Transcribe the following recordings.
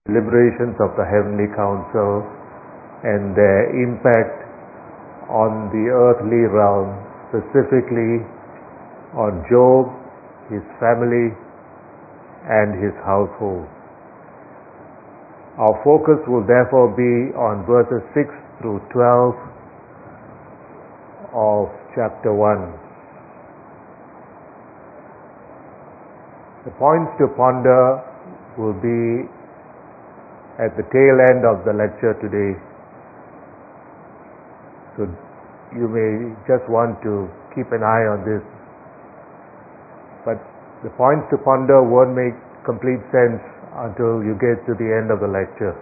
deliberations of the Heavenly Council and their impact on the earthly realm, specifically on Job, his family, and his household. Our focus will therefore be on verses 6 through 12 of chapter 1. The points to ponder will be at the tail end of the lecture today. So you may just want to keep an eye on this. But the points to ponder won't make complete sense until you get to the end of the lecture.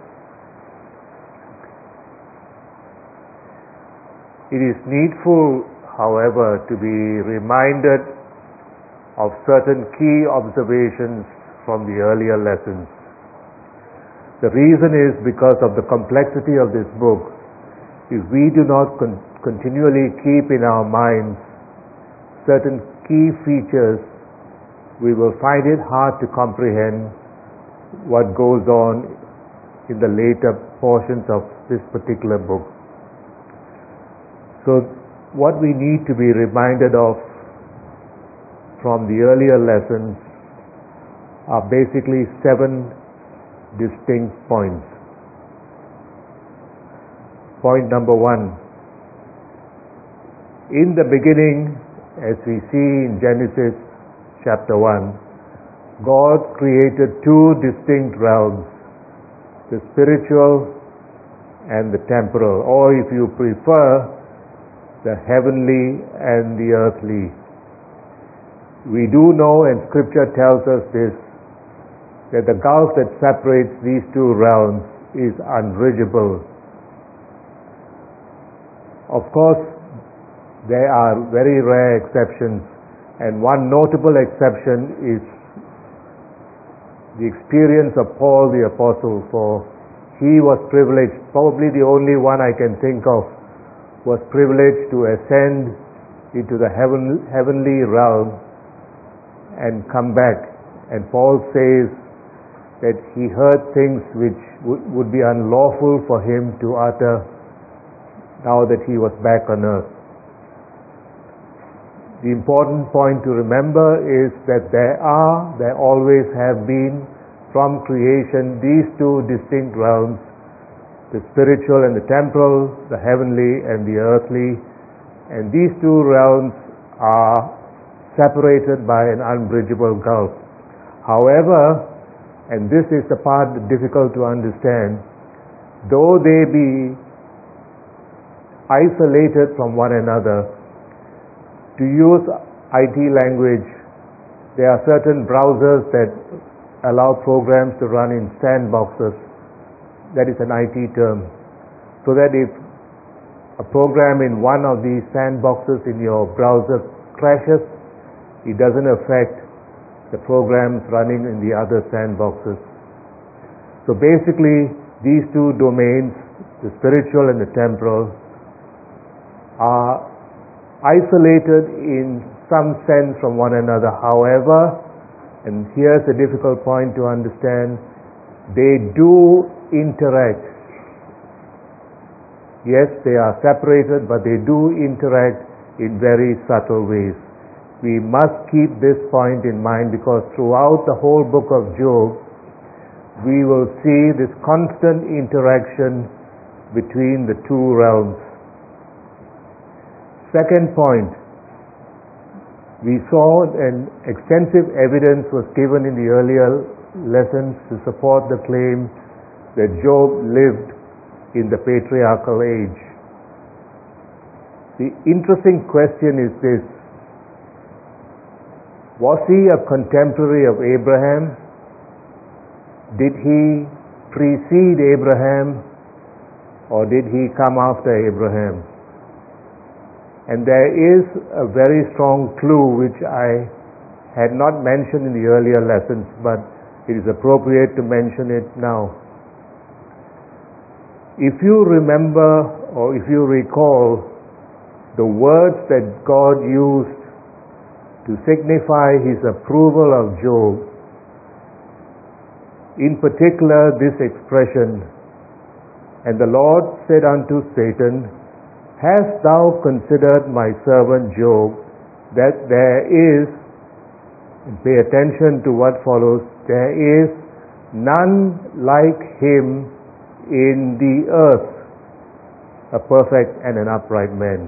It is needful, however, to be reminded of certain key observations from the earlier lessons. The reason is because of the complexity of this book. If we do not continually keep in our minds certain key features, we will find it hard to comprehend what goes on in the later portions of this particular book. So what we need to be reminded of from the earlier lessons are basically 7 distinct points. Point number 1. In the beginning, as we see in Genesis chapter 1, God created 2 distinct realms, the spiritual and the temporal, or if you prefer, the heavenly and the earthly. We do know, and Scripture tells us this, that the gulf that separates these 2 realms is unbridgeable. Of course, there are very rare exceptions, and one notable exception is the experience of Paul the Apostle, for he was privileged, probably the only one I can think of, was privileged to ascend into the heavenly realm and come back. And Paul says that he heard things which would be unlawful for him to utter now that he was back on earth. The important point to remember is that there always have been, from creation, these 2 distinct realms, the spiritual and the temporal, the heavenly and the earthly, and these 2 realms are separated by an unbridgeable gulf. However, and this is the part difficult to understand, though they be isolated from one another, to use IT language, there are certain browsers that allow programs to run in sandboxes. That is an IT term. So that if a program in one of these sandboxes in your browser crashes, it doesn't affect the programs running in the other sandboxes. So basically, these 2 domains, the spiritual and the temporal, are isolated in some sense from one another. However, and here's a difficult point to understand, they do interact. Yes, they are separated, but they do interact in very subtle ways. We must keep this point in mind, because throughout the whole book of Job, we will see this constant interaction between the 2 realms. Second point, we saw an extensive evidence was given in the earlier lessons to support the claim that Job lived in the patriarchal age. The interesting question is this: was he a contemporary of Abraham? Did he precede Abraham, or did he come after Abraham? And there is a very strong clue which I had not mentioned in the earlier lessons, but it is appropriate to mention it now. If you remember, or if you recall, the words that God used to signify his approval of Job in particular this expression, "And the Lord said unto Satan, Hast thou considered my servant Job, that there is," and pay attention to what follows, "there is none like him in the earth, a perfect and an upright man."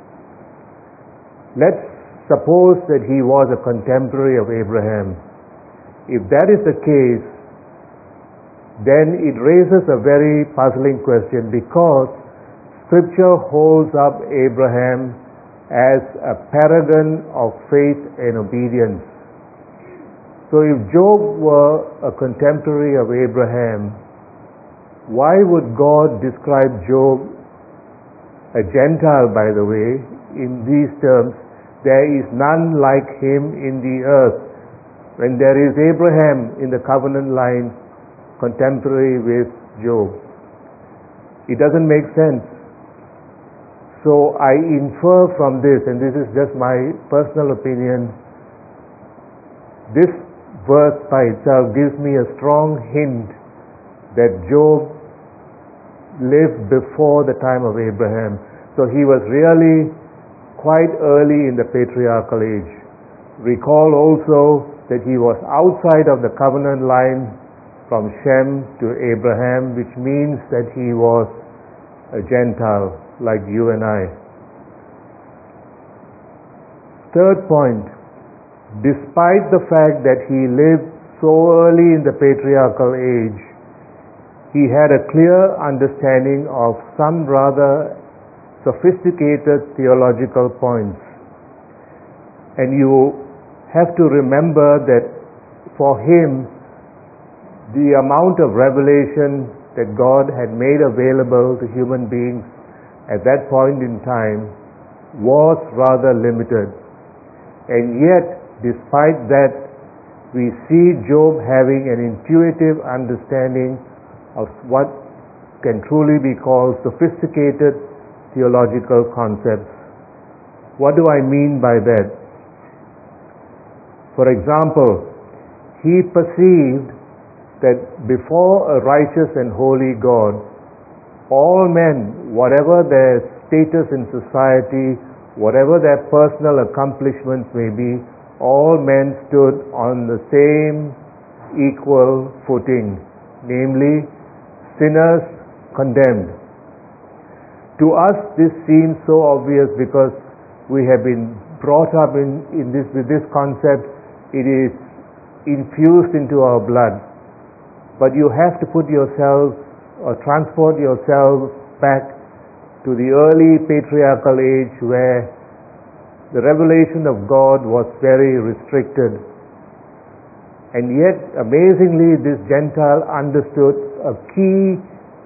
Let's suppose that he was a contemporary of Abraham. If that is the case, then it raises a very puzzling question, because Scripture holds up Abraham as a paragon of faith and obedience. So if Job were a contemporary of Abraham, why would God describe Job, a Gentile by the way, in these terms, "There is none like him in the earth," when there is Abraham in the covenant line contemporary with Job? It doesn't make sense. So I infer from this, and this is just my personal opinion, this verse by itself gives me a strong hint that Job lived before the time of Abraham. So he was really quite early in the patriarchal age. Recall also that he was outside of the covenant line from Shem to Abraham, which means that he was a Gentile like you and I. Third point, despite the fact that he lived so early in the patriarchal age, he had a clear understanding of some rather sophisticated theological points. And you have to remember that for him, the amount of revelation that God had made available to human beings at that point in time was rather limited. And yet, despite that, we see Job having an intuitive understanding of what can truly be called sophisticated theological concepts. What do I mean by that? For example, he perceived that before a righteous and holy God, all men, whatever their status in society, whatever their personal accomplishments may be, all men stood on the same equal footing, namely sinners condemned. To us this seems so obvious because we have been brought up with this concept. It is infused into our blood. But you have to put yourselves or transport yourselves back to the early patriarchal age where the revelation of God was very restricted. And yet, amazingly, this Gentile understood a key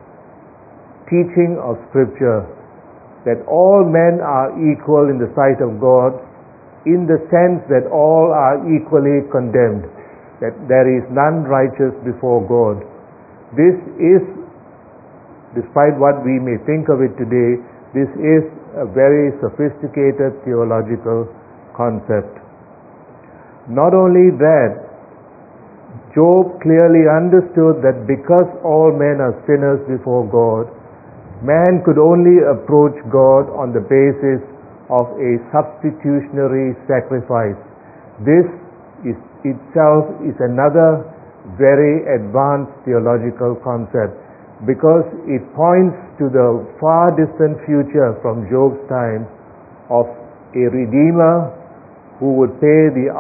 teaching of Scripture, that all men are equal in the sight of God, in the sense that all are equally condemned, that there is none righteous before God. This is, despite what we may think of it today, this is a very sophisticated theological concept. Not only that, Job clearly understood that because all men are sinners before God, man could only approach God on the basis of a substitutionary sacrifice. This is itself is another very advanced theological concept, because it points to the far distant future from Job's time of a Redeemer who would be the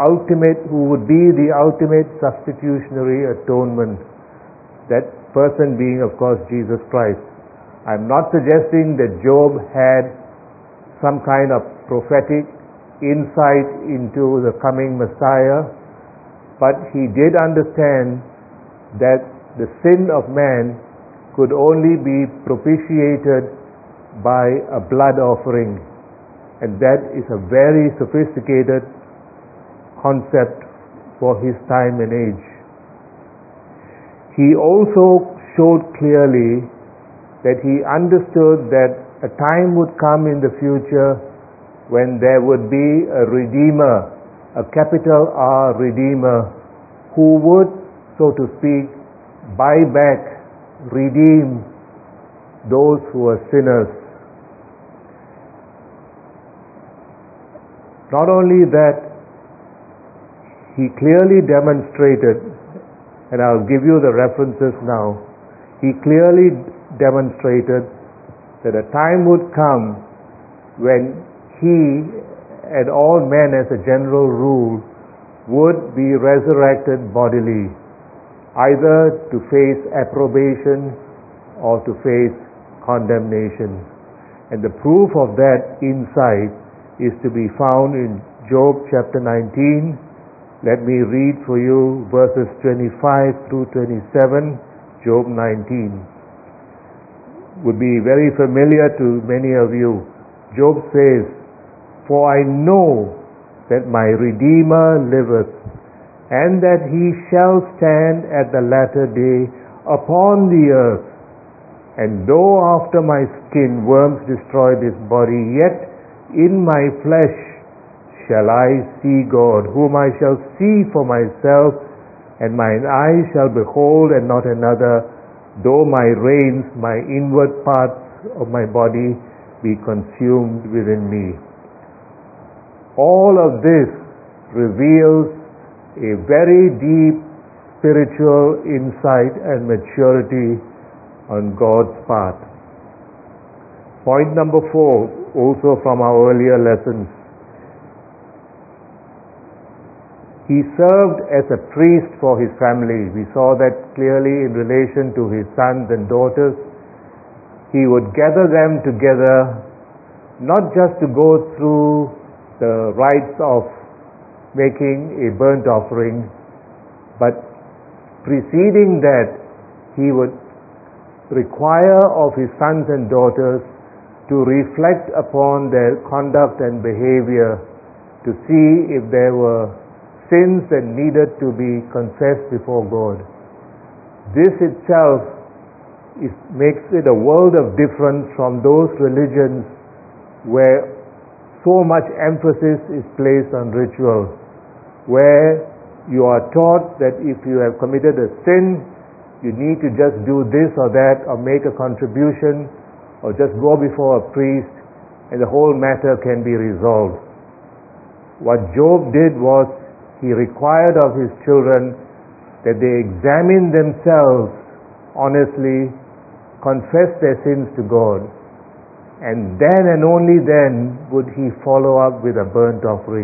ultimate substitutionary atonement, that person being, of course, Jesus Christ. I'm not suggesting that Job had some kind of prophetic insight into the coming Messiah, but he did understand that the sin of man could only be propitiated by a blood offering, and that is a very sophisticated concept for his time and age. He also showed clearly that he understood that a time would come in the future when there would be a Redeemer, a capital R Redeemer, who would, so to speak, buy back, redeem those who are sinners. Not only that, he clearly demonstrated, and I'll give you the references now, he clearly demonstrated that a time would come when he and all men as a general rule would be resurrected bodily, either to face approbation or to face condemnation. And the proof of that insight is to be found in Job chapter 19. Let me read for you verses 25 through 27, Job 19. Would be very familiar to many of you. Job says, "For I know that my Redeemer liveth, and that he shall stand at the latter day upon the earth. And though after my skin worms destroy this body, yet in my flesh shall I see God, whom I shall see for myself, and mine eyes shall behold and not another, though my reins, my inward parts of my body be consumed within me." All of this reveals a very deep spiritual insight and maturity on God's part. Point number 4, also from our earlier lessons. He served as a priest for his family. We saw that clearly in relation to his sons and daughters. He would gather them together, not just to go through the rites of making a burnt offering, but preceding that, he would require of his sons and daughters to reflect upon their conduct and behavior, to see if there were sins that needed to be confessed before God. This itself makes it a world of difference from those religions where so much emphasis is placed on ritual, where you are taught that if you have committed a sin, you need to just do this or that, or make a contribution, or just go before a priest, and the whole matter can be resolved. What Job did was, he required of his children that they examine themselves honestly, confess their sins to God, and then and only then would he follow up with a burnt offering.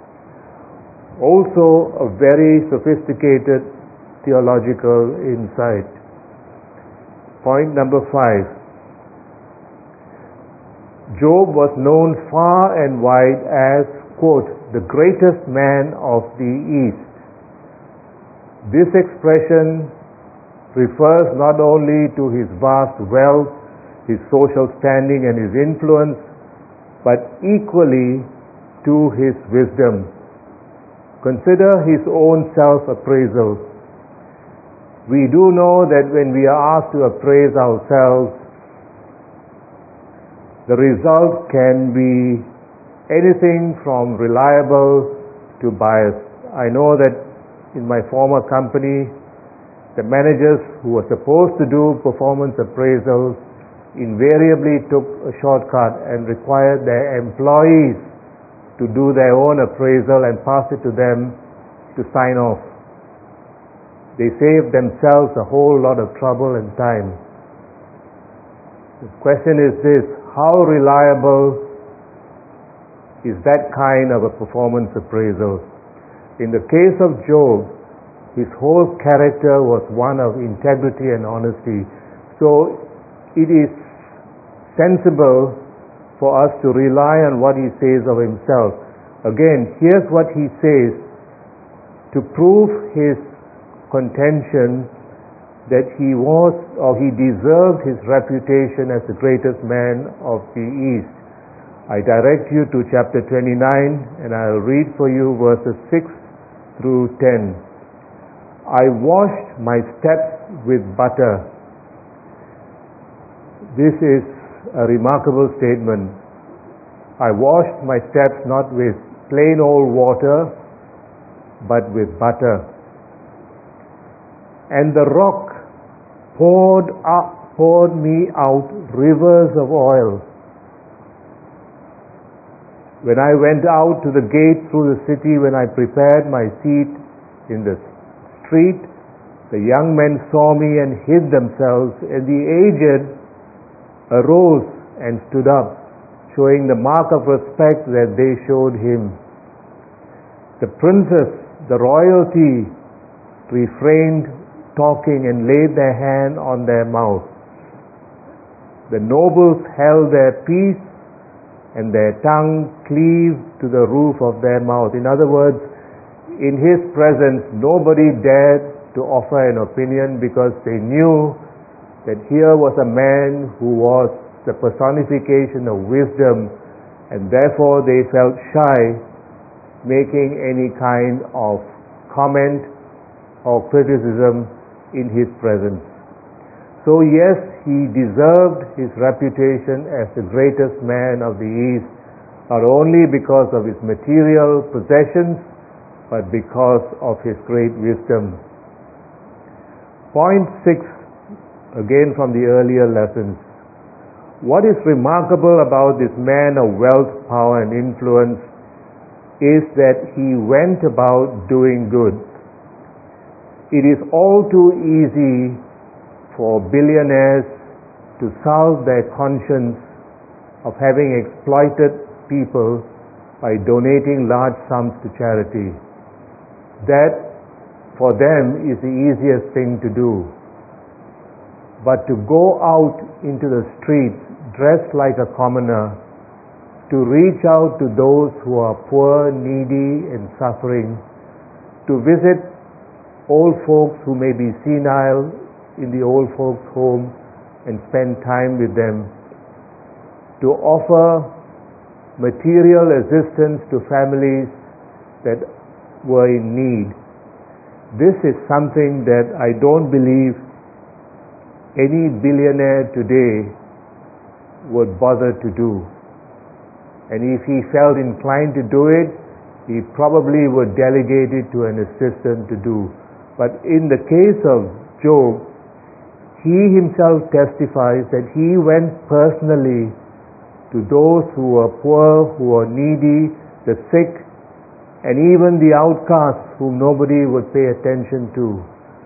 Also a very sophisticated theological insight. Point number 5. Job was known far and wide as, quote, the greatest man of the East. This expression refers not only to his vast wealth, his social standing and his influence, but equally to his wisdom. Consider his own self-appraisal. We do know that when we are asked to appraise ourselves, the result can be anything from reliable to biased. I know that in my former company, the managers who were supposed to do performance appraisals invariably took a shortcut and required their employees to do their own appraisal and pass it to them to sign off. They saved themselves a whole lot of trouble and time. The question is this: how reliable is that kind of a performance appraisal? In the case of Job, his whole character was one of integrity and honesty. So it is sensible for us to rely on what he says of himself. Again, here's what he says to prove his contention that he was, or he deserved his reputation as the greatest man of the East. I direct you to chapter 29, and I'll read for you verses 6 through 10. I washed my steps with butter. This is a remarkable statement. I washed my steps not with plain old water, but with butter. And the rock poured me out rivers of oil. When I went out to the gate through the city, when I prepared my seat in the street, the young men saw me and hid themselves, and the aged arose and stood up, showing the mark of respect that they showed him. The princes, the royalty, refrained talking and laid their hand on their mouth. The nobles held their peace, and their tongue cleaved to the roof of their mouth. In other words, in his presence, nobody dared to offer an opinion, because they knew that here was a man who was the personification of wisdom, and therefore they felt shy making any kind of comment or criticism in his presence. So yes, he deserved his reputation as the greatest man of the East, not only because of his material possessions, but because of his great wisdom. Point 6, again from the earlier lessons. What is remarkable about this man of wealth, power, and influence is that he went about doing good. It is all too easy for billionaires to salve their conscience of having exploited people by donating large sums to charity. That, for them, is the easiest thing to do. But to go out into the streets dressed like a commoner, to reach out to those who are poor, needy, and suffering, to visit old folks who may be senile in the old folks' home and spend time with them, to offer material assistance to families that were in need. This is something that I don't believe any billionaire today would bother to do. And if he felt inclined to do it, he probably would delegate it to an assistant to do. But in the case of Job, he himself testifies that he went personally to those who were poor, who were needy, the sick, and even the outcasts whom nobody would pay attention to.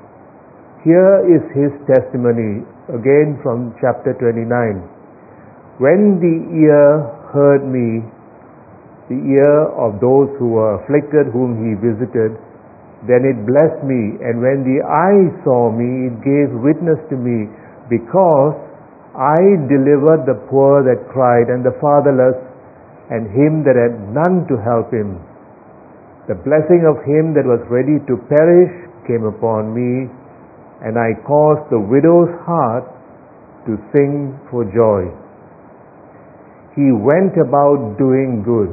Here is his testimony, again from chapter 29. When the ear heard me, the ear of those who were afflicted whom he visited, then it blessed me, and when the eye saw me, it gave witness to me, because I delivered the poor that cried, and the fatherless, and him that had none to help him. The blessing of him that was ready to perish came upon me, and I caused the widow's heart to sing for joy. He went about doing good.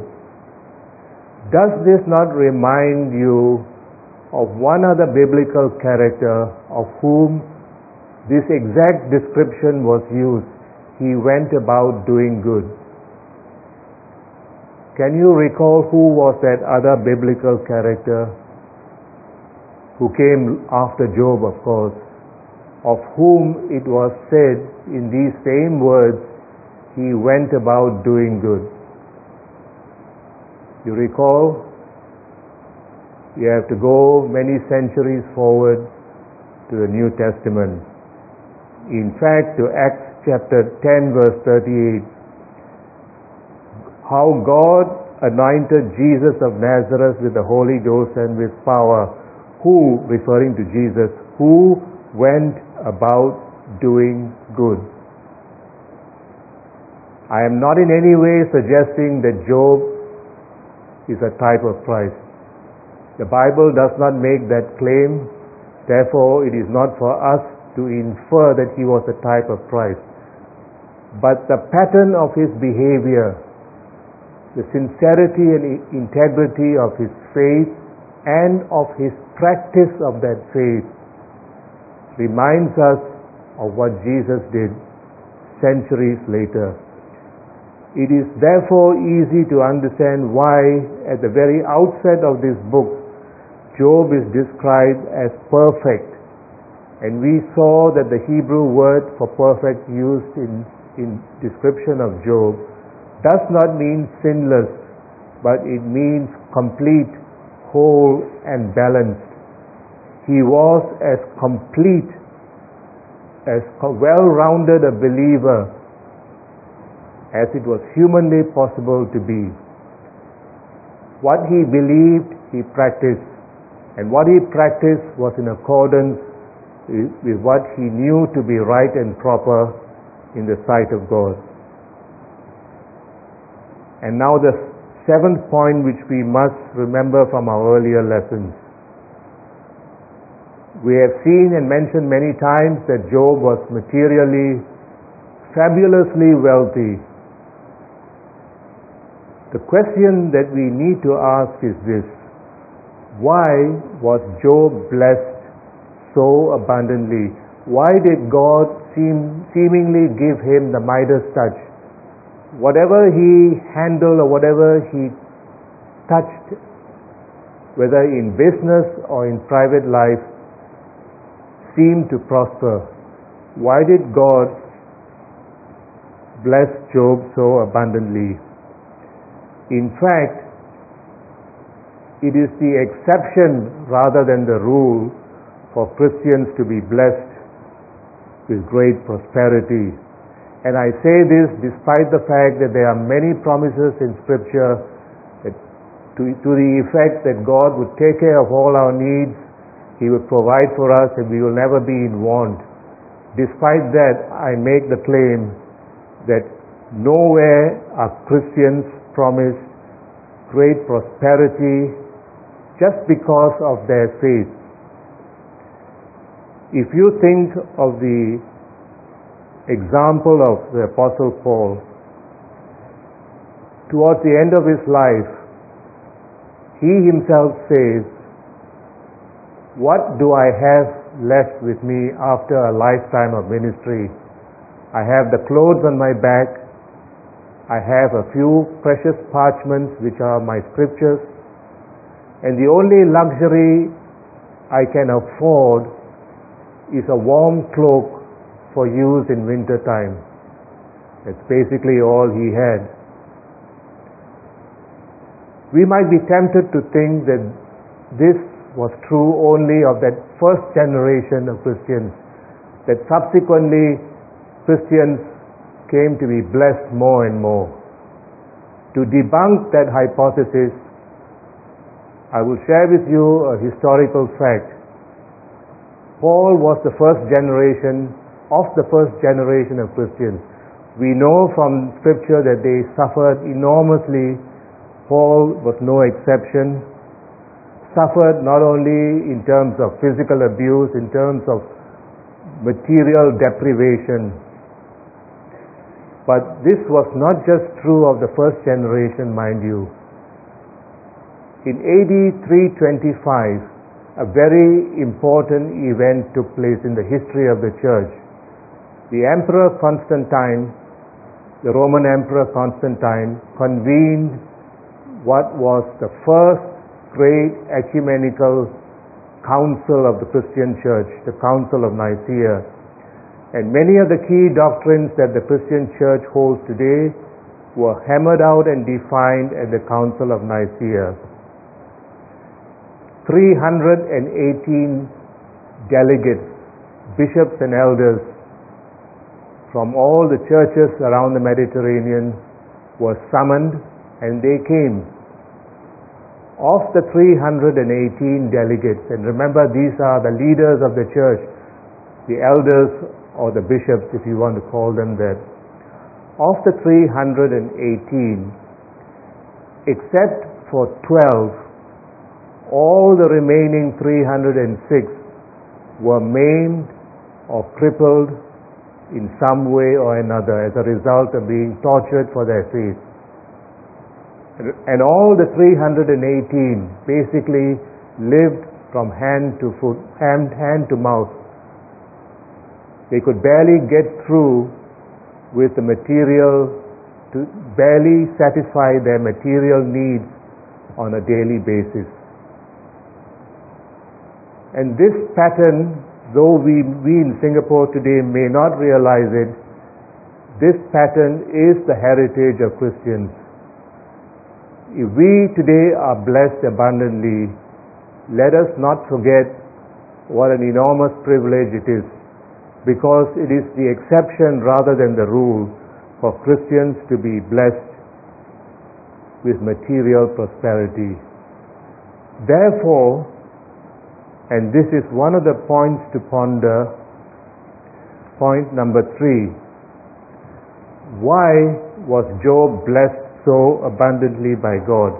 Does this not remind you of one other biblical character of whom this exact description was used? He went about doing good. Can you recall who was that other biblical character who came after Job, of course, of whom it was said in these same words, he went about doing good? You recall? You have to go many centuries forward to the New Testament. In fact, to Acts chapter 10 verse 38, how God anointed Jesus of Nazareth with the Holy Ghost and with power, who, referring to Jesus, who went about doing good. I am not in any way suggesting that Job is a type of Christ. The Bible does not make that claim, therefore it is not for us to infer that he was a type of Christ. But the pattern of his behavior, the sincerity and integrity of his faith and of his practice of that faith reminds us of what Jesus did centuries later. It is therefore easy to understand why at the very outset of this book Job is described as perfect And we saw that the Hebrew word for perfect used in description of Job does not mean sinless, but it means complete, whole, and balanced. He was as complete, as well-rounded a believer as it was humanly possible to be. What he believed, he practiced, and what he practiced was in accordance with what he knew to be right and proper in the sight of God. And now the seventh point which we must remember from our earlier lessons. We have seen and mentioned many times that Job was materially, fabulously wealthy. The question that we need to ask is this: why was Job blessed so abundantly? Why did God seemingly give him the Midas touch? Whatever he handled or whatever he touched, whether in business or in private life, seemed to prosper. Why did God bless Job so abundantly? In fact, it is the exception rather than the rule for Christians to be blessed with great prosperity. And I say this despite the fact that there are many promises in Scripture that to the effect that God would take care of all our needs, He would provide for us, and we will never be in want. Despite that, I make the claim that nowhere are Christians promised great prosperity just because of their faith. If you think of the example of the Apostle Paul, towards the end of his life, he himself says, "What do I have left with me after a lifetime of ministry? I have the clothes on my back, I have a few precious parchments which are my scriptures, and the only luxury I can afford is a warm cloak for use in winter time." That's basically all he had. We might be tempted to think that this was true only of that first generation of Christians, that subsequently Christians came to be blessed more and more. To debunk that hypothesis, I will share with you a historical fact. Paul was the first generation of Christians. We know from Scripture that they suffered enormously. Paul was no exception. Suffered not only in terms of physical abuse, in terms of material deprivation. But this was not just true of the first generation, mind you. In AD 325, a very important event took place in the history of the church. The Emperor Constantine, the Roman Emperor Constantine, convened what was the first great ecumenical council of the Christian church, the Council of Nicaea. And many of the key doctrines that the Christian church holds today were hammered out and defined at the Council of Nicaea. 318 delegates, bishops and elders from all the churches around the Mediterranean were summoned, and they came. Of the 318 delegates, and remember these are the leaders of the church, the elders or the bishops if you want to call them that. Of the 318, except for 12, all the remaining 306 were maimed or crippled in some way or another as a result of being tortured for their faith. And all the 318 basically lived from hand to foot, hand to mouth. They could barely get through with the material, to barely satisfy their material needs on a daily basis. And this pattern though we in Singapore today may not realize it, this pattern is the heritage of Christians. If we today are blessed abundantly, let us not forget what an enormous privilege it is, because it is the exception rather than the rule for Christians to be blessed with material prosperity. Therefore, and this is one of the points to ponder, point number 3, why was Job blessed so abundantly by God?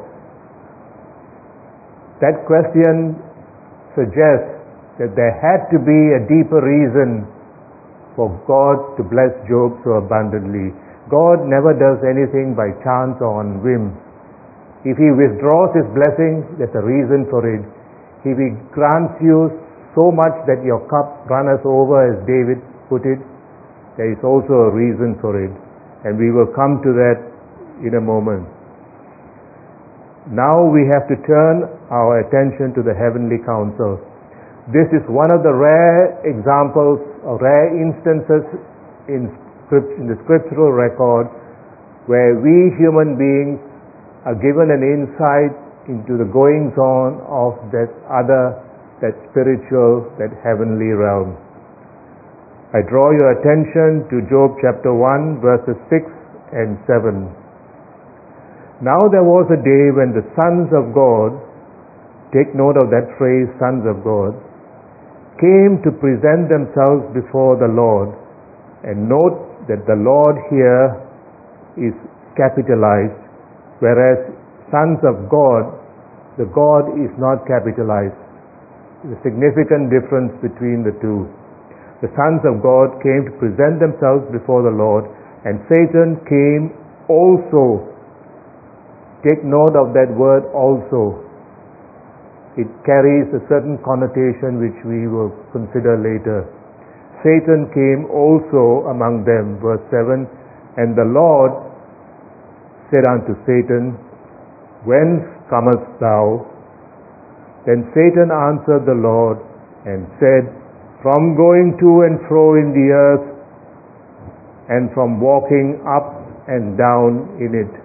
That question suggests that there had to be a deeper reason for God to bless Job so abundantly. God never does anything by chance or on whim. If He withdraws His blessing, there's a reason for it. If He grants you so much that your cup runneth over, as David put it, there is also a reason for it. And we will come to that in a moment. Now we have to turn our attention to the heavenly counsel. This is one of the rare examples or rare instances in the scriptural record where we human beings are given an insight into the goings on of that spiritual, that heavenly realm. I draw your attention to Job chapter 1 verses 6 and 7. Now there was a day when the sons of God, take note of that phrase, sons of God, came to present themselves before the Lord. And note that the Lord here is capitalized, whereas sons of God, the God is not capitalized. There's a significant difference between the two. The sons of God came to present themselves before the Lord, and Satan came also. Take note of that word also. It carries a certain connotation which we will consider later. Satan came also among them, verse 7, and the Lord said unto Satan, Whence comest thou? Then Satan answered the Lord and said, From going to and fro in the earth, and from walking up and down in it.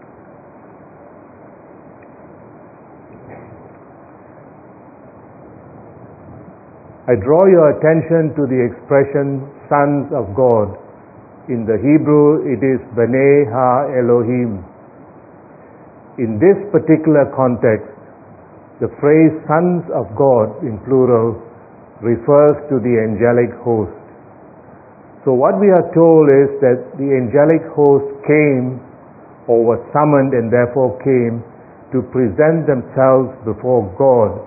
I draw your attention to the expression sons of God. In the Hebrew it is Bnei Ha-Elohim. In this particular context, the phrase sons of God in plural refers to the angelic host. So what we are told is that the angelic host came or was summoned and therefore came to present themselves before God.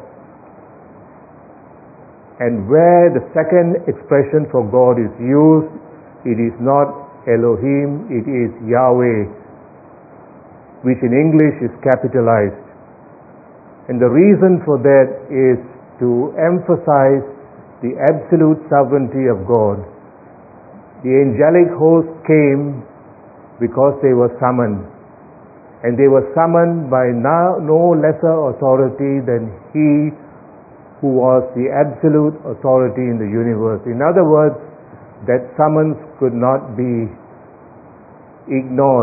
And where the second expression for God is used, it is not Elohim, it is Yahweh, which in English is capitalized. And the reason for that is to emphasize the absolute sovereignty of God. The angelic host came because they were summoned. And they were summoned by no lesser authority than He who was the absolute authority in the universe. In other words, that summons could not be ignored.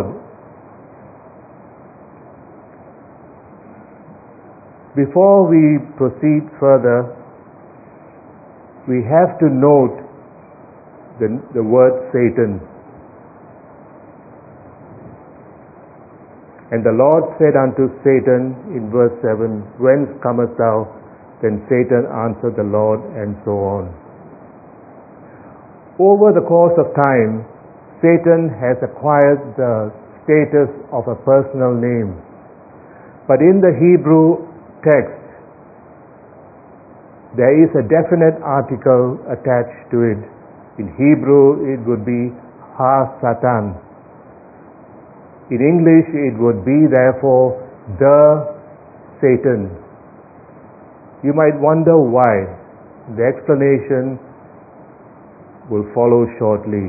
Before we proceed further, we have to note the word Satan. And the Lord said unto Satan in verse 7, Whence comest thou? Then Satan answered the Lord, and so on. Over the course of time, Satan has acquired the status of a personal name. But in the Hebrew text, there is a definite article attached to it. In Hebrew, it would be Ha-Satan. In English, it would be therefore the Satan. You might wonder why. The explanation will follow shortly.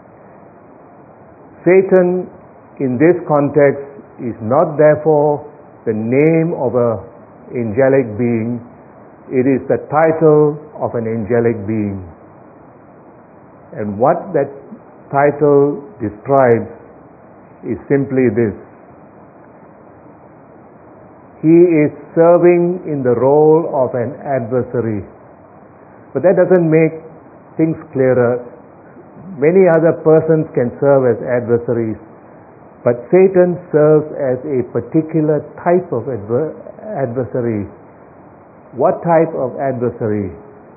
Satan, in this context, is not therefore the name of an angelic being. It is the title of an angelic being. And what that title describes is simply this: he is serving in the role of an adversary. But that doesn't make things clearer. Many other persons can serve as adversaries, but Satan serves as a particular type of adversary. What type of adversary?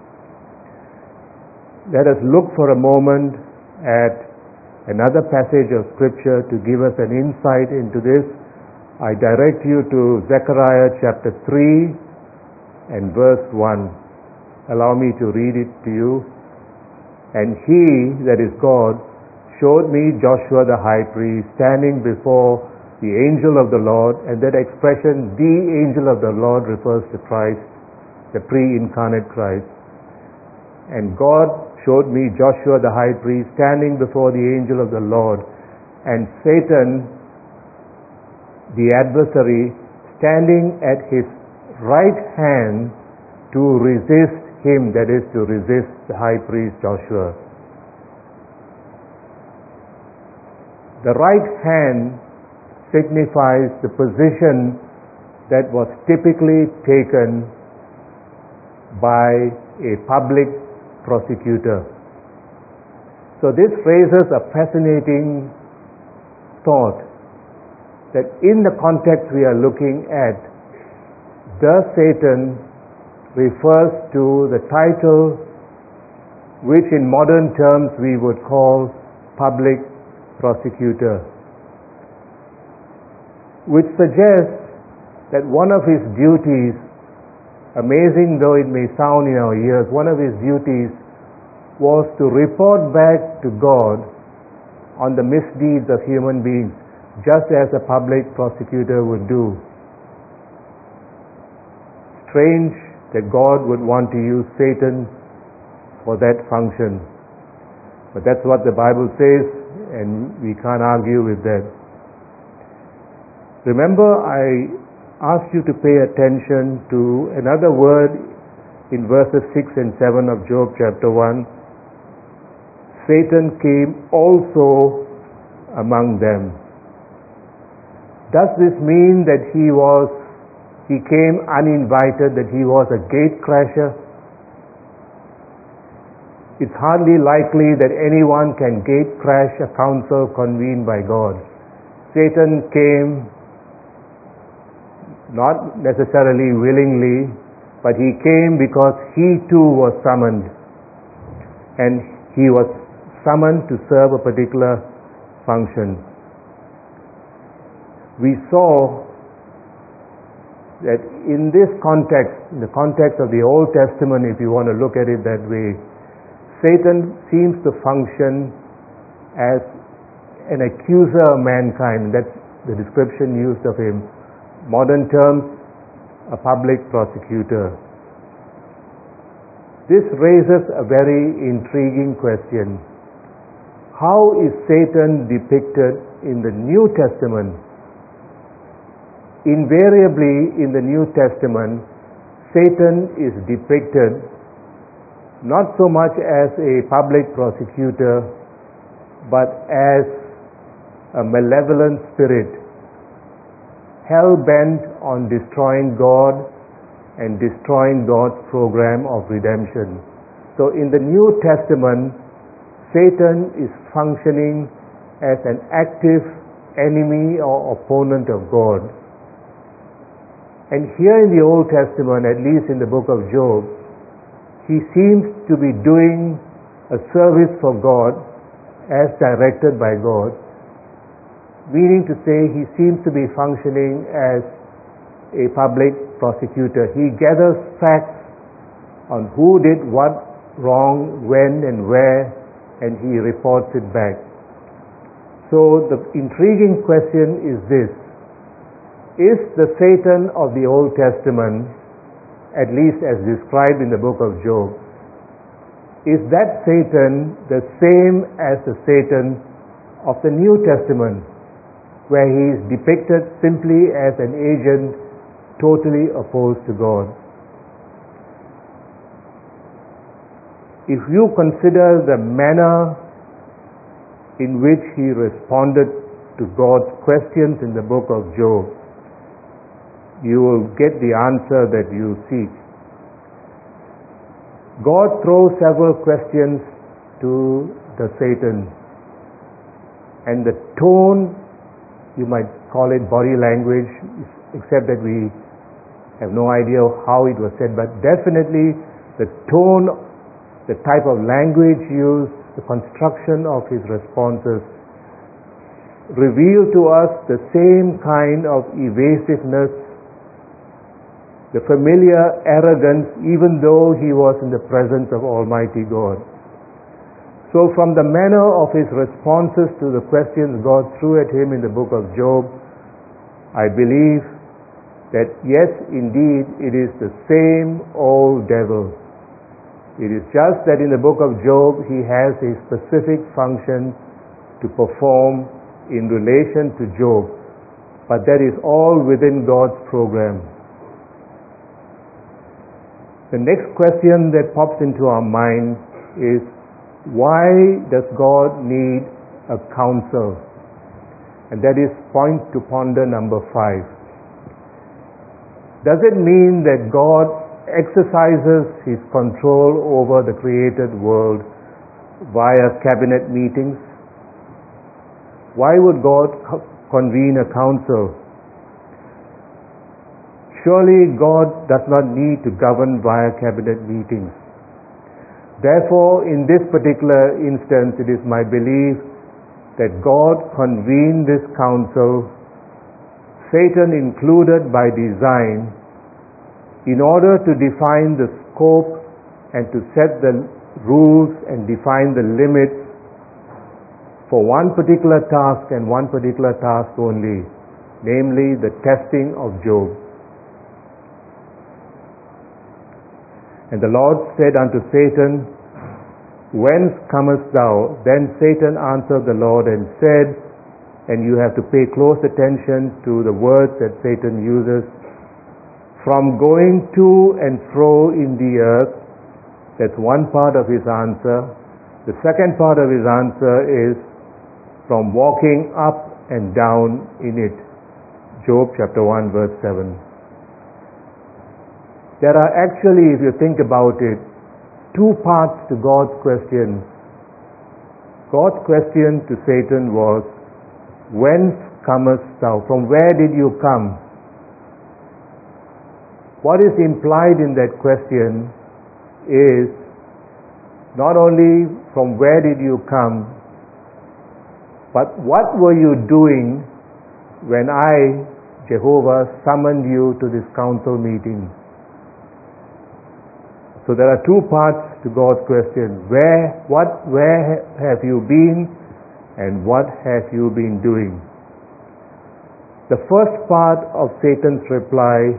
Let us look for a moment at another passage of Scripture to give us an insight into this. I direct you to Zechariah chapter 3 and verse 1. Allow me to read it to you. And he, that is God, showed me Joshua the high priest standing before the angel of the Lord. And that expression, the angel of the Lord, refers to Christ, the pre-incarnate Christ. And God showed me Joshua the high priest standing before the angel of the Lord, and Satan, the adversary, standing at his right hand to resist him, that is, to resist the high priest Joshua. The right hand signifies the position that was typically taken by a public prosecutor. So this raises a fascinating thought that in the context we are looking at, the Satan refers to the title which in modern terms we would call public prosecutor, which suggests that one of his duties, amazing though it may sound in our ears, one of his duties was to report back to God on the misdeeds of human beings, just as a public prosecutor would do. Strange that God would want to use Satan for that function. But that's what the Bible says, and we can't argue with that. Remember, I asked you to pay attention to another word in verses 6 and 7 of Job chapter 1. Satan came also among them. Does this mean that he came uninvited, that he was a gatecrasher? It's hardly likely that anyone can gatecrash a council convened by God. Satan came not necessarily willingly, but he came because he too was summoned. And he was summoned to serve a particular function. We saw that in this context, in the context of the Old Testament, if you want to look at it that way, Satan seems to function as an accuser of mankind. That's the description used of him. Modern terms, a public prosecutor. This raises a very intriguing question. How is Satan depicted in the New Testament? Invariably in the New Testament, Satan is depicted not so much as a public prosecutor, but as a malevolent spirit, hell-bent on destroying God and destroying God's program of redemption. So in the New Testament, Satan is functioning as an active enemy or opponent of God. And here in the Old Testament, at least in the book of Job, he seems to be doing a service for God as directed by God, meaning to say he seems to be functioning as a public prosecutor. He gathers facts on who did what wrong, when and where, and he reports it back. So the intriguing question is this: is the Satan of the Old Testament, at least as described in the book of Job, is that Satan the same as the Satan of the New Testament, where he is depicted simply as an agent totally opposed to God? if you consider the manner in which he responded to God's questions in the book of Job, you will get the answer that you seek. God throws several questions to the Satan, and the tone, you might call it body language, except that we have no idea how it was said, but definitely the tone, the type of language used, the construction of his responses reveal to us the same kind of evasiveness, the familiar arrogance, even though he was in the presence of Almighty God. So from the manner of his responses to the questions God threw at him in the book of Job, I believe that yes, indeed, it is the same old devil. It is just that in the book of Job, he has a specific function to perform in relation to Job, but that is all within God's program. The next question that pops into our mind is, why does God need a counsel? And that is point to ponder number 5. Does it mean that God exercises his control over the created world via cabinet meetings? Why would God convene a council? Surely God does not need to govern via cabinet meetings. Therefore, in this particular instance, it is my belief that God convened this council, Satan included by design, in order to define the scope and to set the rules and define the limits for one particular task and one particular task only, namely the testing of Job. And the Lord said unto Satan, Whence comest thou? Then Satan answered the Lord and said, and you have to pay close attention to the words that Satan uses, from going to and fro in the earth. That's one part of his answer. The second part of his answer is from walking up and down in it. Job chapter 1 verse 7. There are actually, if you think about it, two parts to God's question. God's question to Satan was, Whence comest thou? From where did you come? What is implied in that question is not only from where did you come, but what were you doing when I, Jehovah, summoned you to this council meeting? So there are two parts to God's question. Where have you been and what have you been doing? The first part of Satan's reply,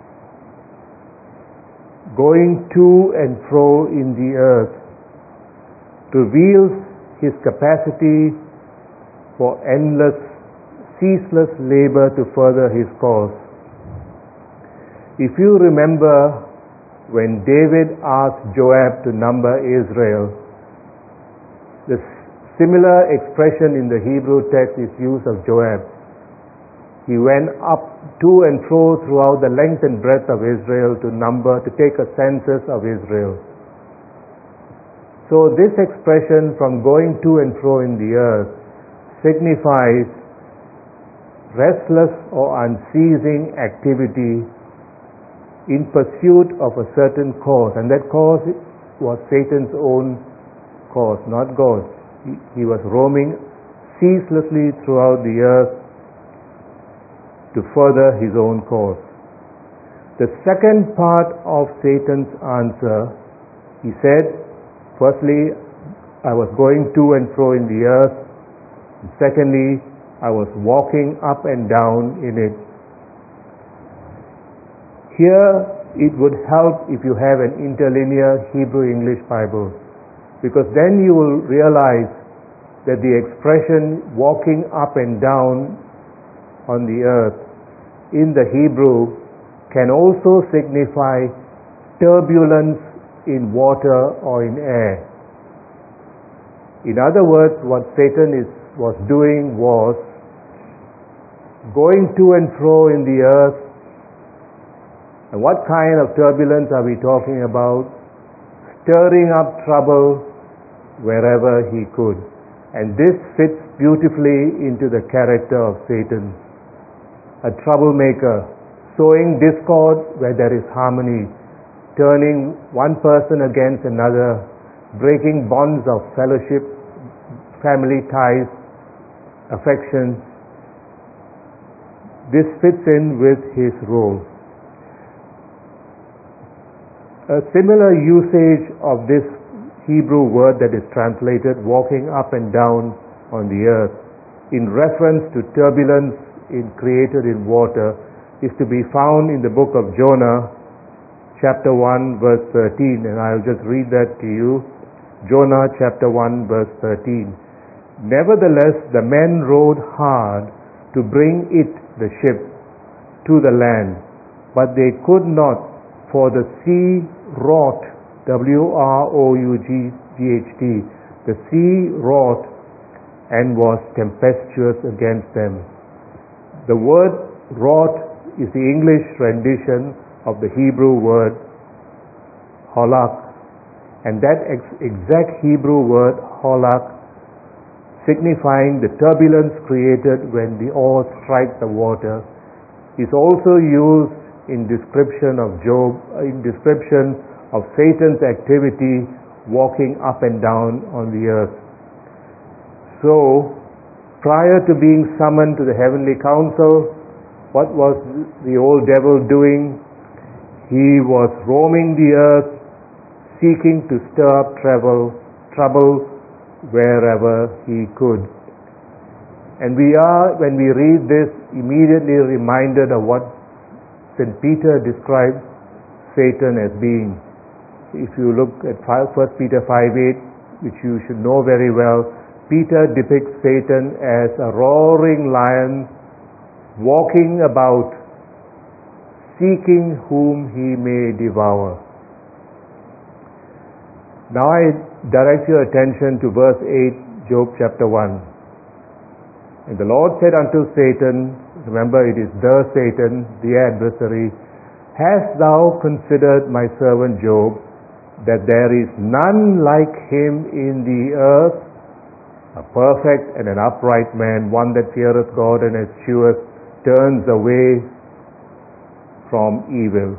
going to and fro in the earth, reveals his capacity for endless, ceaseless labor to further his cause. If you remember, when David asked Joab to number Israel, the similar expression in the Hebrew text is used of Joab. He went up to and fro throughout the length and breadth of Israel to take a census of Israel. So this expression from going to and fro in the earth signifies restless or unceasing activity in pursuit of a certain cause, and that cause was Satan's own cause, not God's. He was roaming ceaselessly throughout the earth to further his own cause. The second part of Satan's answer, he said, firstly, I was going to and fro in the earth, and secondly, I was walking up and down in it. Here, it would help if you have an interlinear Hebrew-English Bible, because then you will realize that the expression walking up and down on the earth in the Hebrew can also signify turbulence, in water or in air. In other words, what Satan was doing was going to and fro in the earth. And what kind of turbulence are we talking about? Stirring up trouble wherever he could. And this fits beautifully into the character of Satan. A troublemaker, sowing discord where there is harmony, turning one person against another, breaking bonds of fellowship, family ties, affection. This fits in with his role. A similar usage of this Hebrew word that is translated walking up and down on the earth in reference to turbulence created in water is to be found in the book of Jonah, chapter 1 verse 13, and I'll just read that to you. Jonah chapter 1 verse 13. Nevertheless, the men rowed hard to bring the ship, to the land, but they could not, for the sea wrought, W-R-O-U-G-H-T, the sea wrought and was tempestuous against them. The word wrought is the English rendition of the Hebrew word holak, and that exact Hebrew word holak, signifying the turbulence created when the oars strike the water, is also used in description of Satan's activity walking up and down on the earth. So, prior to being summoned to the heavenly council, what was the old devil doing? He was roaming the earth, seeking to stir up trouble wherever he could. And we are, when we read this, immediately reminded of what St. Peter describes Satan as being. If you look at 1 Peter 5:8, which you should know very well, Peter depicts Satan as a roaring lion walking about, seeking whom he may devour. Now I direct your attention to verse 8, Job chapter 1. And the Lord said unto Satan, remember it is the Satan, the adversary, hast thou considered my servant Job, that there is none like him in the earth, a perfect and an upright man, one that feareth God and escheweth, turns away from evil.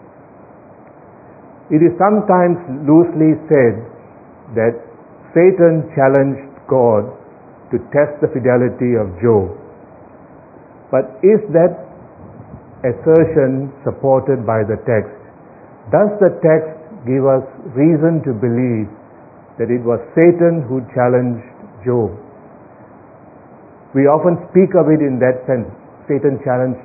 It is sometimes loosely said that Satan challenged God to test the fidelity of Job. But is that assertion supported by the text? Does the text give us reason to believe that it was Satan who challenged Job? We often speak of it in that sense. Satan challenged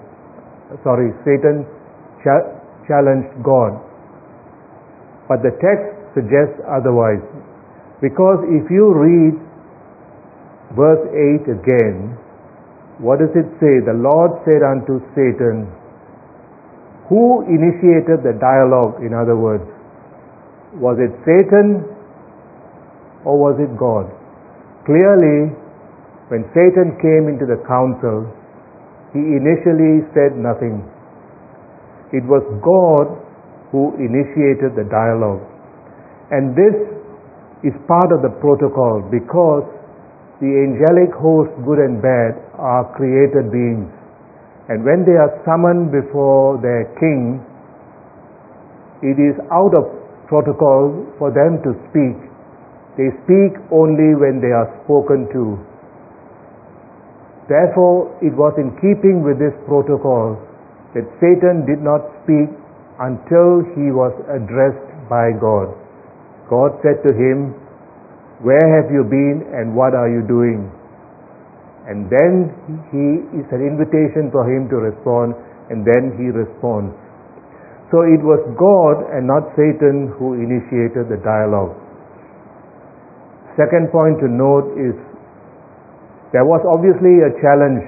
challenged God. But the text suggests otherwise. Because if you read verse 8 again, what does it say? The Lord said unto Satan, who initiated the dialogue, in other words? Was it Satan or was it God? Clearly, when Satan came into the council, he initially said nothing. It was God who initiated the dialogue. And this is part of the protocol because the angelic host, good and bad, are created beings. And when they are summoned before their king, it is out of protocol for them to speak. They speak only when they are spoken to. Therefore, it was in keeping with this protocol that Satan did not speak until he was addressed by God. God said to him, where have you been and what are you doing? And then it's an invitation for him to respond, and then he responds. So it was God and not Satan who initiated the dialogue. Second point to note is there was obviously a challenge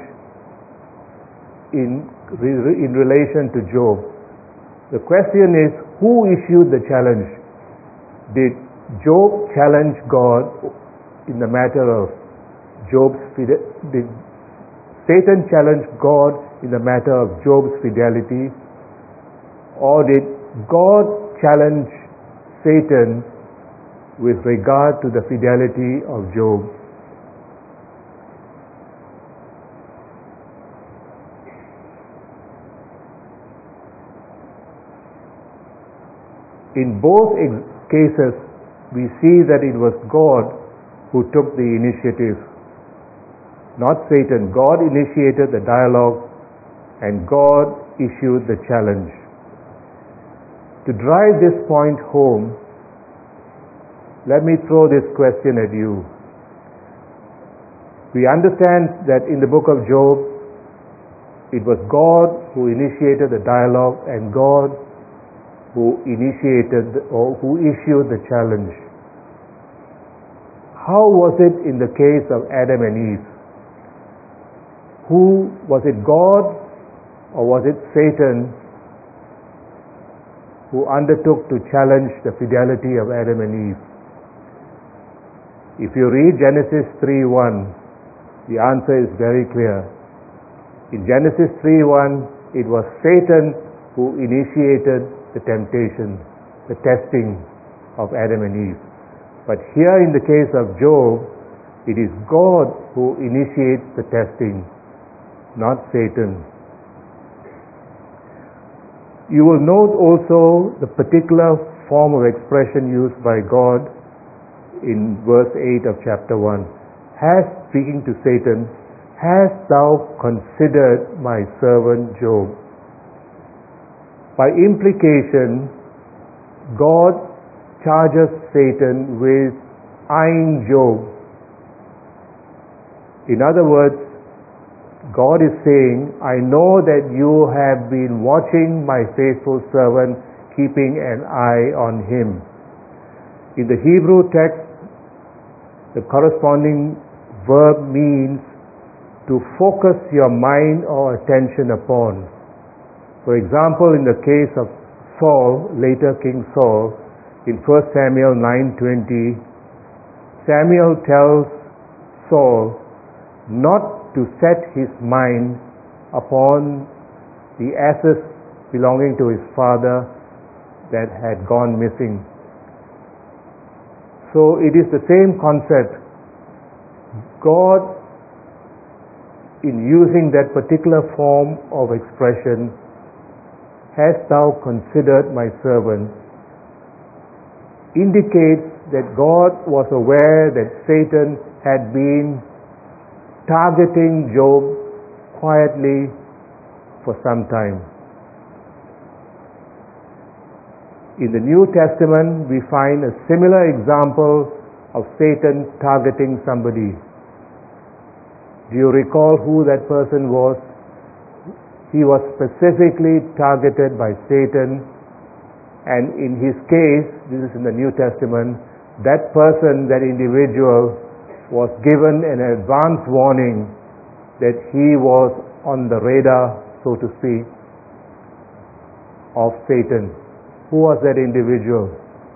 in relation to Job. The question is, who issued the challenge? Did Job challenge God in the matter of did Satan challenge God in the matter of Job's fidelity, or did God challenge Satan with regard to the fidelity of Job? In both cases, we see that it was God who took the initiative, not Satan. God initiated the dialogue and God issued the challenge. To drive this point home, let me throw this question at you. We understand that in the book of Job, it was God who initiated the dialogue and God who initiated or who issued the challenge. How was it in the case of Adam and Eve? Was it God or was it Satan who undertook to challenge the fidelity of Adam and Eve? If you read Genesis 3:1, the answer is very clear. In Genesis 3:1, it was Satan who initiated the temptation, the testing of Adam and Eve. But here in the case of Job, it is God who initiates the testing, not Satan. You will note also the particular form of expression used by God in verse 8 of chapter 1. Speaking to Satan, hast thou considered my servant Job? By implication, God charges Satan with eyeing Job. In other words, God is saying, I know that you have been watching my faithful servant, keeping an eye on him. In the Hebrew text, the corresponding verb means to focus your mind or attention upon. For example, in the case of Saul, later King Saul, in 1 Samuel 9:20, Samuel tells Saul not to set his mind upon the asses belonging to his father that had gone missing. So it is the same concept. God, in using that particular form of expression, hast thou considered my servant, indicates that God was aware that Satan had been targeting Job quietly for some time. In the New Testament, we find a similar example of Satan targeting somebody. Do you recall who that person was? He was specifically targeted by Satan, and in his case, this is in the New Testament, that person, that individual, was given an advance warning that he was on the radar, so to speak, of Satan. Who was that individual?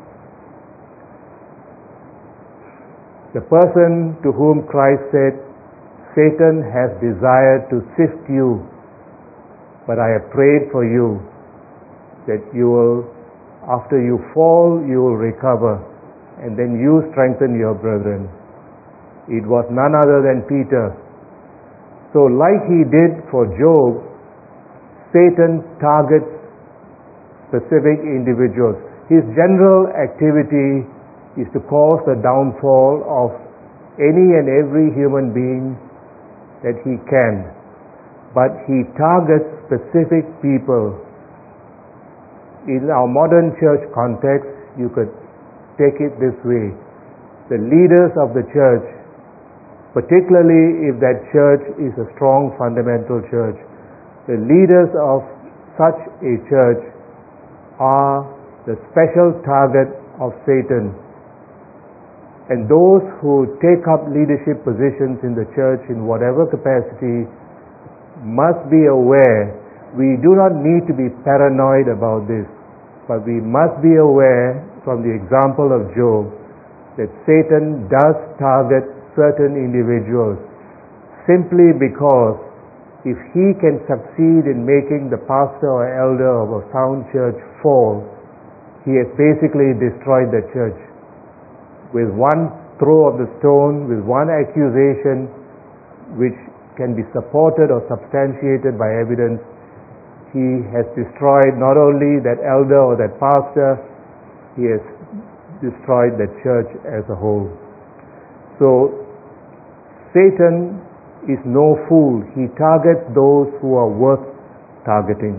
The person to whom Christ said, Satan has desired to sift you, but I have prayed for you that you will, after you fall, you will recover, and then you strengthen your brethren. It was none other than Peter. So like he did for Job, Satan targets specific individuals. His general activity is to cause the downfall of any and every human being that he can. But he targets specific people. In our modern church context, you could take it this way. The leaders of the church, particularly if that church is a strong fundamental church, the leaders of such a church are the special target of Satan. And those who take up leadership positions in the church in whatever capacity must be aware. We do not need to be paranoid about this, but we must be aware from the example of Job that Satan does target certain individuals simply because if he can succeed in making the pastor or elder of a sound church fall, he has basically destroyed the church. With one throw of the stone, with one accusation which can be supported or substantiated by evidence, he has destroyed not only that elder or that pastor, he has destroyed the church as a whole. So Satan is no fool. He targets those who are worth targeting.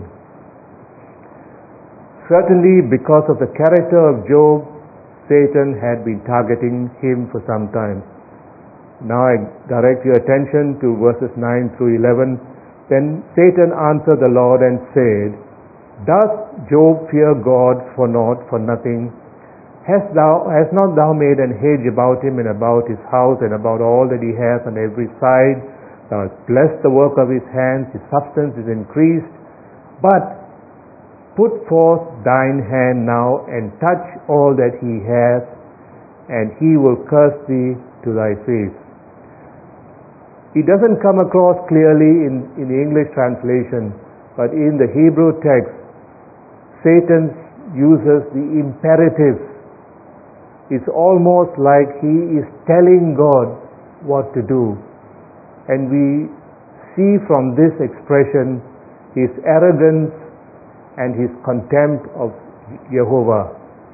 Certainly, because of the character of Job, Satan had been targeting him for some time. Now I direct your attention to verses 9 through 11. Then Satan answered the Lord and said, Does Job fear God for naught, for nothing? Hast not thou made an hedge about him and about his house and about all that he hath on every side? Thou hast blessed the work of his hands, his substance is increased. But put forth thine hand now and touch all that he hath, and he will curse thee to thy face. It doesn't come across clearly in the English translation, but in the Hebrew text, Satan uses the imperative. It's almost like he is telling God what to do. And we see from this expression his arrogance and his contempt of Jehovah.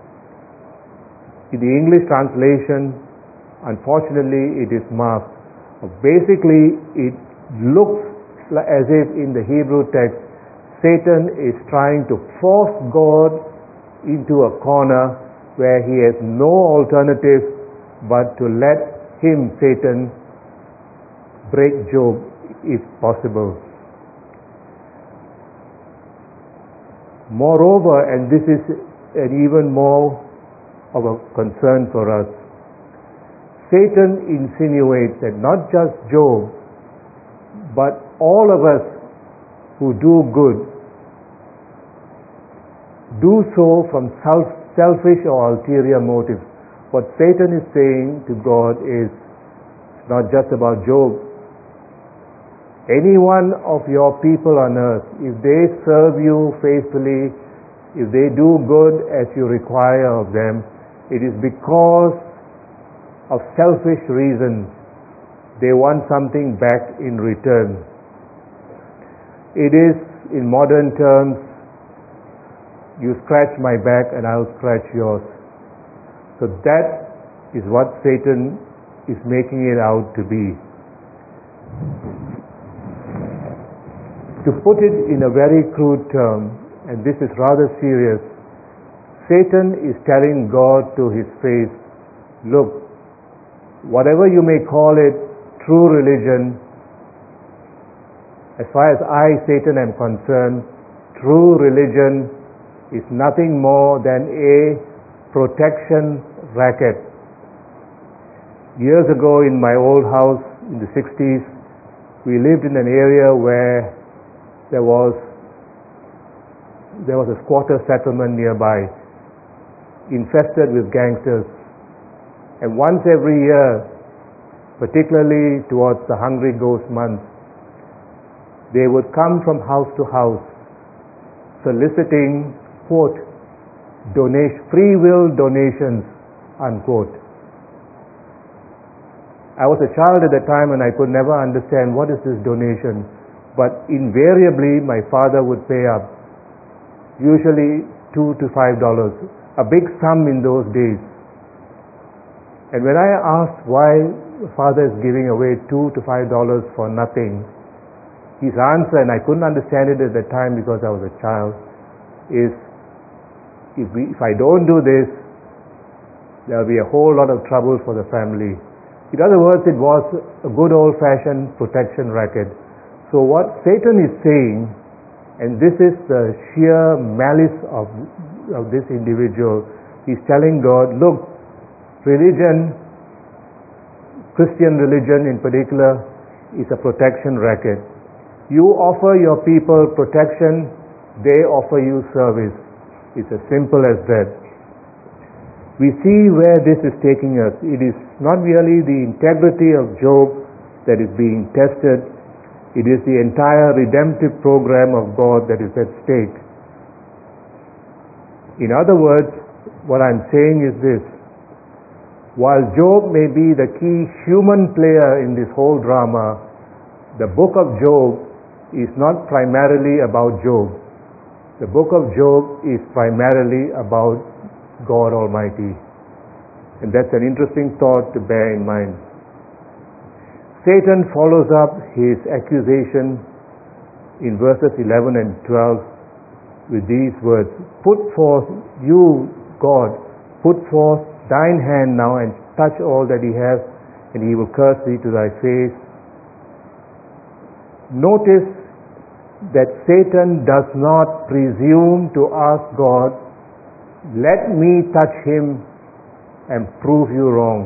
In the English translation, unfortunately, it is masked. Basically, it looks as if in the Hebrew text, Satan is trying to force God into a corner where he has no alternative but to let him, Satan, break Job if possible. Moreover, and this is an even more of a concern for us, Satan insinuates that not just Job, but all of us who do good, do so from selfish or ulterior motives. What Satan is saying to God is, it's not just about Job. Any one of your people on earth, if they serve you faithfully, if they do good as you require of them, it is because of selfish reasons. They want something back in return. It is, in modern terms, you scratch my back and I'll scratch yours. So that is what Satan is making it out to be. To put it in a very crude term, and this is rather serious, Satan is telling God to his face, look, whatever you may call it, true religion, as far as I, Satan, am concerned, true religion is nothing more than a protection racket. Years ago in my old house in the 60s, we lived in an area where there was a squatter settlement nearby, infested with gangsters. And once every year, particularly towards the Hungry Ghost month, they would come from house to house soliciting, quote, free will donations, unquote. I was a child at the time and I could never understand what is this donation, but invariably my father would pay up, usually $2 to $5, a big sum in those days. And when I asked why father is giving away $2 to $5 for nothing, his answer, and I couldn't understand it at the time because I was a child, is if I don't do this, there will be a whole lot of trouble for the family. In other words, it was a good old-fashioned protection racket. So what Satan is saying, and this is the sheer malice of this individual, he's telling God, look, religion, Christian religion in particular, is a protection racket. You offer your people protection, they offer you service. It's as simple as that. we see where this is taking us. It is not merely the integrity of Job that is being tested, it is the entire redemptive program of God that is at stake. In other words, what I'm saying is this: while Job may be the key human player in this whole drama, the book of Job is not primarily about Job. The book of Job is primarily about God Almighty. And that's an interesting thought to bear in mind. Satan follows up his accusation in verses 11 and 12 with these words: "Put forth, you God, put forth thine hand now and touch all that he has, and he will curse thee to thy face." Notice that Satan does not presume to ask God, "Let me touch him and prove you wrong."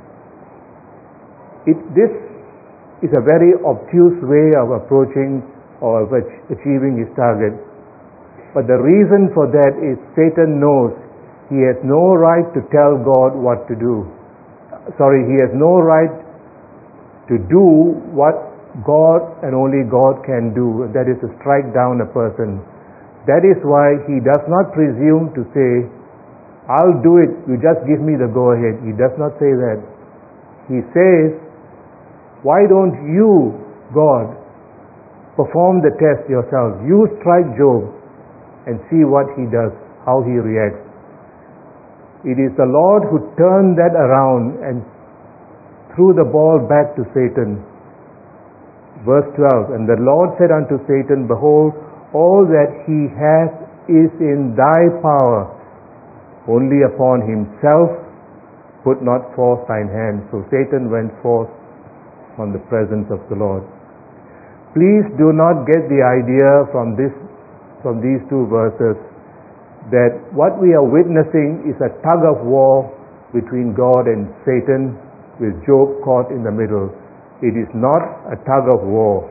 This is a very obtuse way of approaching or of achieving his target. But the reason for that is Satan knows he has no right to tell God what to do. He has no right to do what God and only God can do, and that is to strike down a person. That is why he does not presume to say, "I'll do it, you just give me the go-ahead." He does not say that. He says, "Why don't you, God, perform the test yourself? You strike Job and see what he does, how he reacts." It is the Lord who turned that around and threw the ball back to Satan. Verse 12, "And the Lord said unto Satan, Behold, all that he hath is in thy power, only upon himself put not forth thine hand." So Satan went forth from the presence of the Lord. Please do not get the idea from these two verses that what we are witnessing is a tug of war between God and Satan, with Job caught in the middle. It is not a tug of war.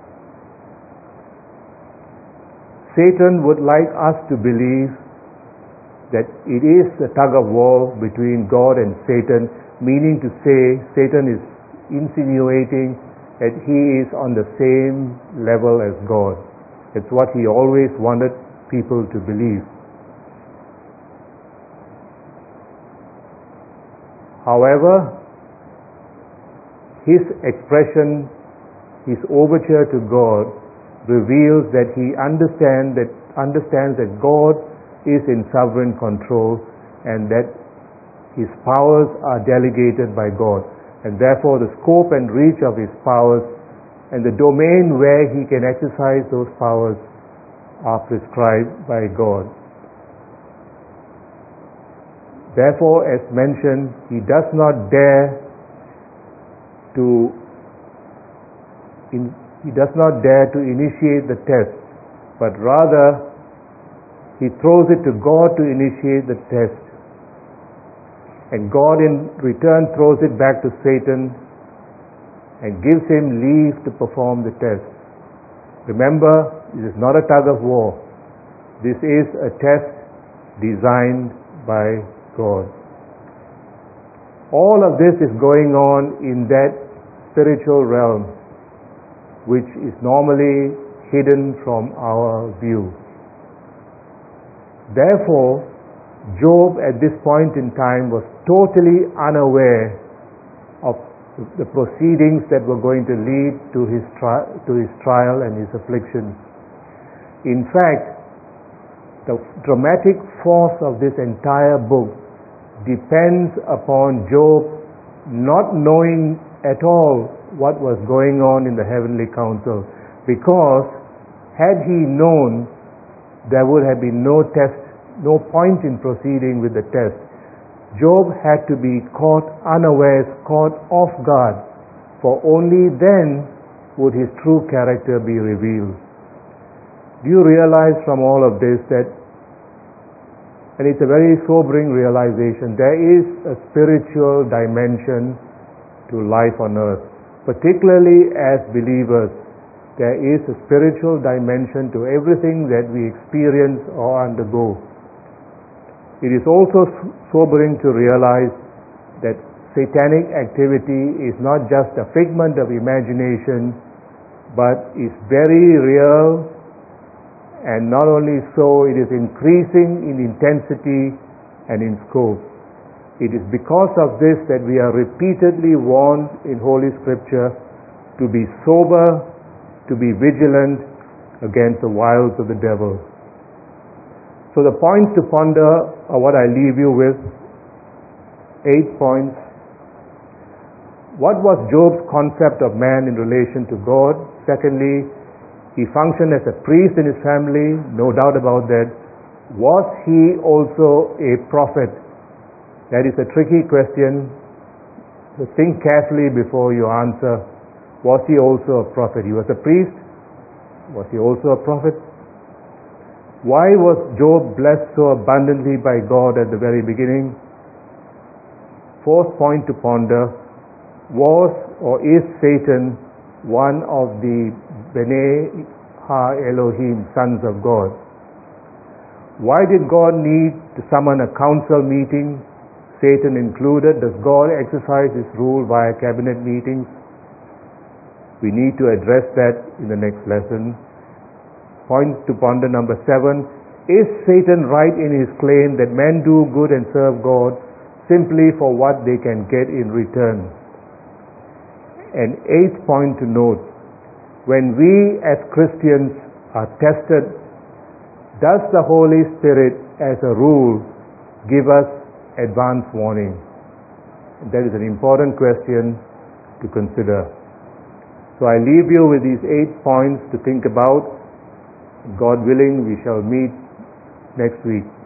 Satan would like us to believe that it is a tug of war between God and Satan, meaning to say Satan is insinuating that he is on the same level as God. It's what he always wanted people to believe. However, his expression, his overture to God, reveals that he understands that God is in sovereign control and that his powers are delegated by God, and therefore the scope and reach of his powers and the domain where he can exercise those powers are prescribed by God. Therefore, as mentioned, he does not dare to initiate the test, but rather he throws it to God to initiate the test, and God in return throws it back to Satan and gives him leave to perform the test. Remember, this is not a tug of war. This is a test designed by God. All of this is going on in that spiritual realm, which is normally hidden from our view. Therefore, Job at this point in time was totally unaware of the proceedings that were going to lead to his trial and his affliction. In fact, the dramatic force of this entire book depends upon Job not knowing at all what was going on in the heavenly council, because had he known, there would have been no point in proceeding with the test. Job had to be caught unawares, caught off guard, for only then would his true character be revealed. Do you realize from all of this that, and it's a very sobering realization, there is a spiritual dimension to life on earth. Particularly as believers, there is a spiritual dimension to everything that we experience or undergo. It is also sobering to realize that satanic activity is not just a figment of imagination, but is very real, and not only so, it is increasing in intensity and in scope. It is because of this that we are repeatedly warned in Holy Scripture to be sober, to be vigilant against the wiles of the devil. So the points to ponder are what I leave you with. 8 points. What was Job's concept of man in relation to God? Secondly, he functioned as a priest in his family, no doubt about that. Was he also a prophet? That is a tricky question. So think carefully before you answer. Was he also a prophet? He was a priest. Was he also a prophet? Why was Job blessed so abundantly by God at the very beginning? Fourth point to ponder. Was or is Satan one of the Bnei Ha-Elohim, sons of God? Why did God need to summon a council meeting, Satan included? Does God exercise his rule via cabinet meetings? We need to address that in the next lesson. Point to ponder number 7. Is Satan right in his claim that men do good and serve God simply for what they can get in return? And 8th point to note. When we as Christians are tested, does the Holy Spirit as a rule give us advance warning? That is an important question to consider. So I leave you with these 8 points to think about. God willing, we shall meet next week.